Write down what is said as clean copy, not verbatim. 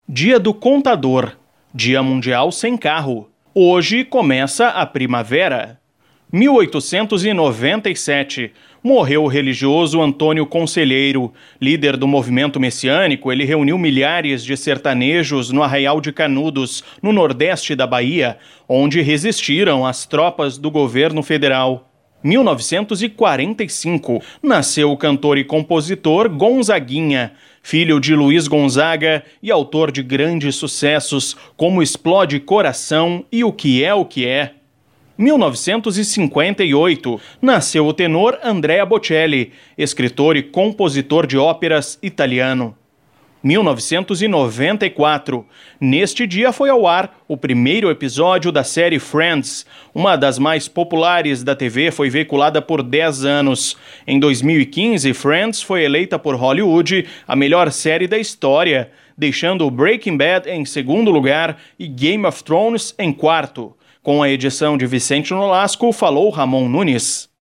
Dia do Contador, Dia Mundial Sem Carro. Hoje começa a primavera. 1897, morreu o religioso Antônio Conselheiro. Líder do movimento messiânico, ele reuniu milhares de sertanejos no Arraial de Canudos, no nordeste da Bahia, onde resistiram às tropas do governo federal. 1945, nasceu o cantor e compositor Gonzaguinha, filho de Luiz Gonzaga e autor de grandes sucessos como Explode Coração e O Que É O Que É. 1958, nasceu o tenor Andrea Bocelli, escritor e compositor de óperas italiano. 1994, neste dia foi ao ar o primeiro episódio da série Friends. Uma das mais populares da TV, foi veiculada por 10 anos. Em 2015, Friends foi eleita por Hollywood a melhor série da história, deixando Breaking Bad em segundo lugar e Game of Thrones em quarto. Com a edição de Vicente Nolasco, falou Ramon Nunes.